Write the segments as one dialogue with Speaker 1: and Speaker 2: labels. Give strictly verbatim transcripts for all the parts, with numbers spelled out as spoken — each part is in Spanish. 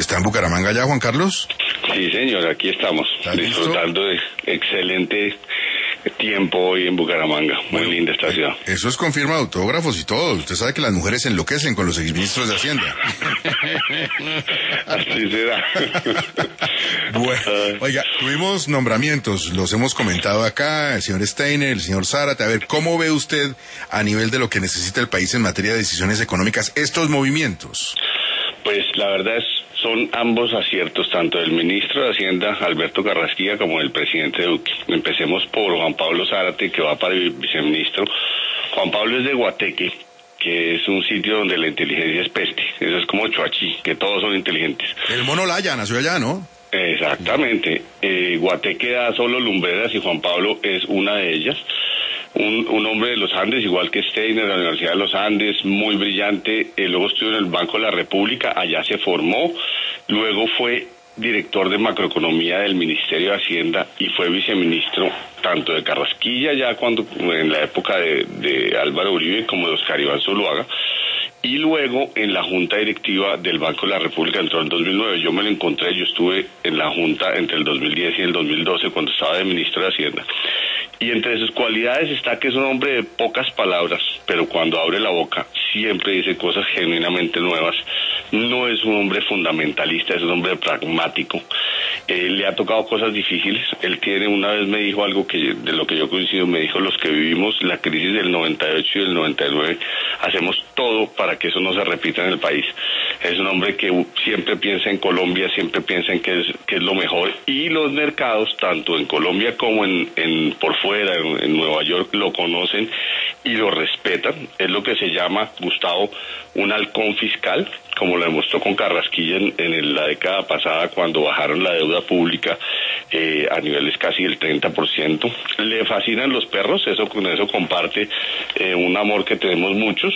Speaker 1: ¿Está en Bucaramanga ya, Juan Carlos?
Speaker 2: Sí, señor, aquí estamos, disfrutando de excelente tiempo hoy en Bucaramanga. Muy bueno, linda esta ciudad.
Speaker 1: Eso es con firma de autógrafos y todo. Usted sabe que las mujeres enloquecen con los exministros de Hacienda.
Speaker 2: Así será.
Speaker 1: Bueno, oiga, tuvimos nombramientos, los hemos comentado acá, el señor Steiner, el señor Zárate. A ver, ¿cómo ve usted a nivel de lo que necesita el país en materia de decisiones económicas estos movimientos?
Speaker 2: Pues la verdad es, son ambos aciertos, tanto del ministro de Hacienda, Alberto Carrasquilla, como del presidente Duque. Empecemos por Juan Pablo Zárate, que va para el viceministro. Juan Pablo es de Guateque, que es un sitio donde la inteligencia es peste. Eso es como Choachí, que todos son inteligentes.
Speaker 1: El mono Laya nació allá, ¿no?
Speaker 2: Exactamente. Eh, Guateque da solo lumbreras y Juan Pablo es una de ellas. Un, un hombre de los Andes, igual que Steiner, de la Universidad de los Andes, muy brillante. Eh, luego estuvo en el Banco de la República, allá se formó. Luego fue director de macroeconomía del Ministerio de Hacienda y fue viceministro tanto de Carrasquilla, ya cuando en la época de, de Álvaro Uribe, como de Oscar Iván Zuluaga. Y luego en la Junta Directiva del Banco de la República entró en dos mil nueve. Yo me lo encontré, yo estuve en la Junta entre el dos mil diez y el dos mil doce cuando estaba de ministro de Hacienda. Y entre sus cualidades está que es un hombre de pocas palabras, pero cuando abre la boca siempre dice cosas genuinamente nuevas. No es un hombre fundamentalista, es un hombre pragmático. Eh, le ha tocado cosas difíciles. Él tiene, una vez me dijo algo que de lo que yo coincido, me dijo: los que vivimos la crisis del noventa y ocho y del noventa y nueve hacemos todo para que eso no se repita en el país. Es un hombre que siempre piensa en Colombia, siempre piensa en que es, que es lo mejor, y los mercados, tanto en Colombia como en, en por fuera, en, en Nueva York, lo conocen y lo respetan. Es lo que se llama, Gustavo, un halcón fiscal, como lo demostró con Carrasquilla en, en la década pasada, cuando bajaron la deuda pública eh, a niveles casi del treinta por ciento. Le fascinan los perros, eso con eso comparte eh, un amor que tenemos muchos,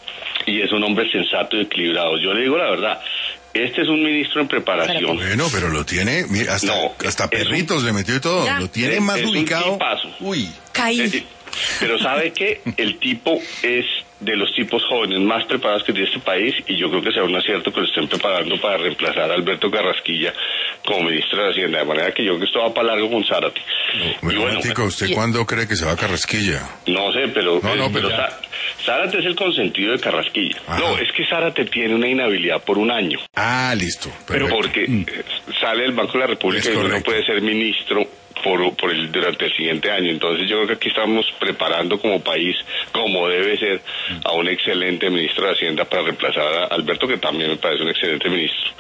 Speaker 2: y es un hombre sensato y equilibrado. Yo le digo la verdad, este es un ministro en preparación.
Speaker 1: Bueno, pero lo tiene, mira, hasta, no, hasta perritos un, le metió y todo, ya. Lo tiene es, más es ubicado.
Speaker 2: Uy, caí. Eh, pero sabe que el tipo es de los tipos jóvenes más preparados que tiene este país, y yo creo que será un acierto que lo estén preparando para reemplazar a Alberto Carrasquilla como ministro de Hacienda, de manera que yo creo que esto va para largo con Zárate.
Speaker 1: No, y bueno, tico, ¿usted y... cuándo cree que se va a Carrasquilla?
Speaker 2: No sé, pero,
Speaker 1: no,
Speaker 2: es,
Speaker 1: no,
Speaker 2: pero, pero Zárate es el consentido de Carrasquilla. Ajá. No, es que Zárate tiene una inhabilidad por un año.
Speaker 1: Ah, listo.
Speaker 2: Pero porque mm. sale del Banco de la República y no puede ser ministro por, por el, durante el siguiente año. Entonces yo creo que aquí estamos preparando como país, como debe ser, a un excelente ministro de Hacienda para reemplazar a Alberto, que también me parece un excelente ministro.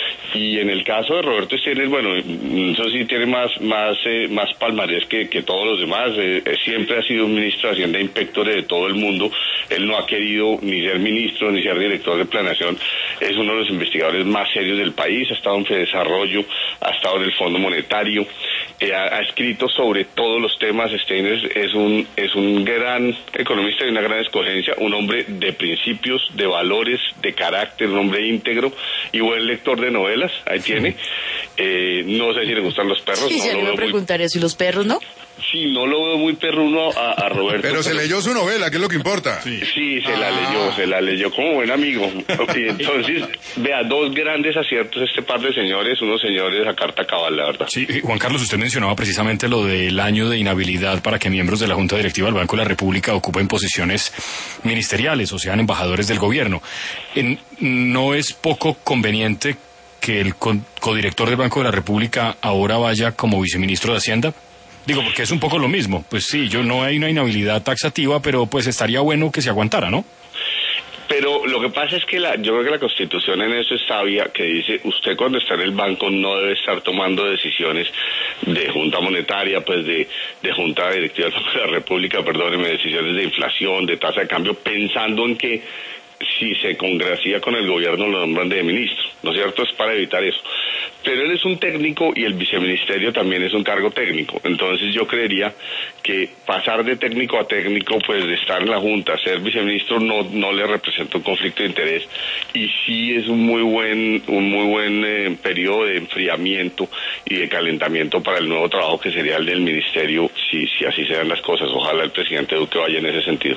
Speaker 2: Y en el caso de Roberto Steiner, bueno, eso sí tiene más más eh, más palmarés que, que todos los demás. Eh, siempre ha sido un ministro de Hacienda inspector de todo el mundo. Él no ha querido ni ser ministro ni ser director de planeación. Es uno de los investigadores más serios del país. Ha estado en Fedesarrollo, ha estado en el Fondo Monetario, eh, ha, ha escrito sobre todos los temas. Steiner es un es un gran economista y una gran escogencia, un hombre de principios, de valores, de carácter, un hombre íntegro y buen lector de novelas. Ahí tiene. Eh, no sé si le gustan los perros.
Speaker 3: Sí,
Speaker 2: no
Speaker 3: ya
Speaker 2: lo
Speaker 3: le iba a preguntar
Speaker 2: muy...
Speaker 3: eso, ¿y los perros no?
Speaker 2: Sí, no lo veo muy perruno a, a Roberto.
Speaker 1: Pero se leyó su novela, que es lo que importa.
Speaker 2: Sí, sí se ah. la leyó, se la leyó como buen amigo. Y entonces, vea, dos grandes aciertos este par de señores, unos señores a carta cabal, la verdad.
Speaker 4: Sí, Juan Carlos, usted mencionaba precisamente lo del año de inhabilidad para que miembros de la Junta Directiva del Banco de la República ocupen posiciones ministeriales, o sean embajadores del gobierno. En, ¿No es poco conveniente que el codirector del Banco de la República ahora vaya como viceministro de Hacienda? Digo, porque es un poco lo mismo. Pues sí, yo no hay una inhabilidad taxativa, pero pues estaría bueno que se aguantara, ¿no?
Speaker 2: Pero lo que pasa es que la, yo creo que la Constitución en eso es sabia, que dice, usted cuando está en el banco no debe estar tomando decisiones de Junta Monetaria, pues de, de Junta Directiva de la República, perdóneme, decisiones de inflación, de tasa de cambio, pensando en que si se congracia con el gobierno lo nombran de ministro, ¿no es cierto? Es para evitar eso. Pero él es un técnico y el viceministerio también es un cargo técnico. Entonces yo creería que pasar de técnico a técnico, pues de estar en la Junta, ser viceministro, no no le representa un conflicto de interés, y sí es un muy buen un muy buen eh, periodo de enfriamiento y de calentamiento para el nuevo trabajo que sería el del ministerio, si si así se dan las cosas. Ojalá el presidente Duque vaya en ese sentido.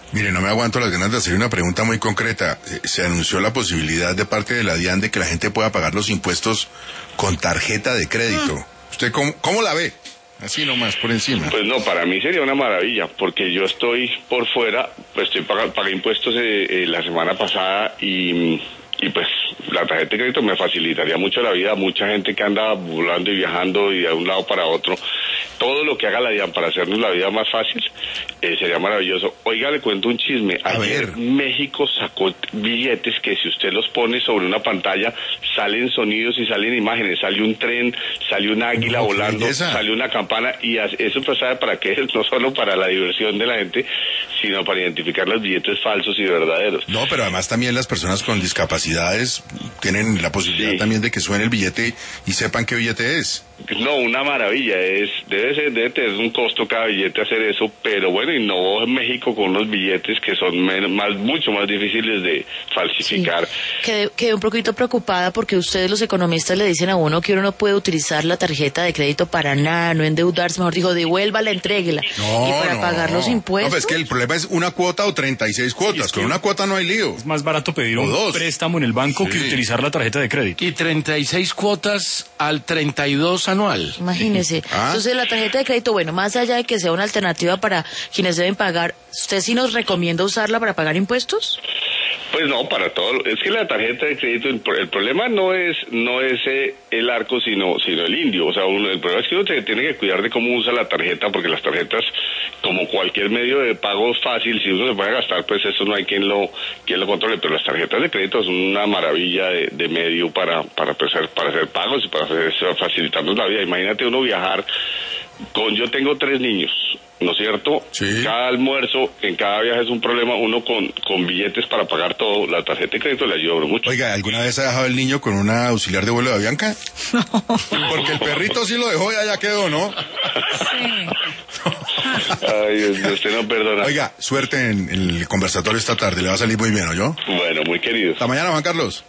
Speaker 1: Mire, no me aguanto las ganas de hacer una pregunta muy concreta. Se anunció la posibilidad de parte de la DIAN de que la gente pueda pagar los impuestos con tarjeta de crédito. Mm. ¿Usted cómo, cómo la ve? Así nomás, por encima.
Speaker 2: Pues no, para mí sería una maravilla, porque yo estoy por fuera, pues estoy pagando, pagué impuestos eh, eh, la semana pasada y... Y pues la tarjeta de crédito me facilitaría mucho la vida. Mucha gente que anda volando y viajando y de un lado para otro. Todo lo que haga la DIAN para hacernos la vida más fácil eh, sería maravilloso. Oiga, le cuento un chisme. Ayer México sacó billetes que si usted los pone sobre una pantalla salen sonidos y salen imágenes. Sale un tren, sale un águila no, volando, sale una campana y eso pues sabe para qué es, no solo para la diversión de la gente, sino para identificar los billetes falsos y verdaderos.
Speaker 1: No, pero además también las personas con discapacidad tienen la posibilidad sí. también de que suene el billete y sepan qué billete es.
Speaker 2: No, una maravilla, es debe ser, debe tener un costo cada billete hacer eso, pero bueno, innovó en México con unos billetes que son menos, más, mucho más difíciles de falsificar.
Speaker 3: Sí. Quedé, quedé un poquito preocupada porque ustedes los economistas le dicen a uno que uno no puede utilizar la tarjeta de crédito para nada, no endeudarse, mejor dijo, devuélvala, entréguela.
Speaker 1: No,
Speaker 3: y para
Speaker 1: no,
Speaker 3: pagar los impuestos.
Speaker 1: No, pues es que el problema es una cuota o treinta y seis cuotas, sí, es con una cuota no hay lío.
Speaker 4: Es más barato pedir o un dos. préstamo en el banco sí. que utilizar la tarjeta de crédito.
Speaker 5: Y treinta y seis cuotas al treinta y dos anual.
Speaker 3: Imagínese. ¿Ah? Entonces la tarjeta de crédito, bueno, más allá de que sea una alternativa para quienes deben pagar, ¿usted sí nos recomienda usarla para pagar impuestos?
Speaker 2: Pues no, para todo. Es que la tarjeta de crédito, el, el problema no es no es eh, el arco, sino sino el indio. O sea, uno, el problema es que uno te, tiene que cuidar de cómo usa la tarjeta, porque las tarjetas, como cualquier medio de pago fácil, si uno se puede gastar, pues eso no hay quien lo quien lo controle. Pero las tarjetas de crédito son una maravilla de, de medio para para hacer para hacer pagos y para hacer, facilitarnos la vida. Imagínate uno viajar con, yo tengo tres niños, ¿no es cierto?
Speaker 1: Sí.
Speaker 2: Cada almuerzo, en cada viaje es un problema, uno con, con billetes para pagar todo, la tarjeta de crédito le ayuda mucho.
Speaker 1: Oiga, ¿alguna vez ha dejado el niño con una auxiliar de vuelo de Avianca?
Speaker 3: No.
Speaker 1: Porque el perrito sí lo dejó y allá quedó, ¿no?
Speaker 3: Sí.
Speaker 2: Ay, Dios, usted no perdona.
Speaker 1: Oiga, suerte en, en el conversatorio esta tarde, le va a salir muy bien, ¿oyó?
Speaker 2: Bueno, muy querido.
Speaker 1: Hasta mañana, Juan Carlos.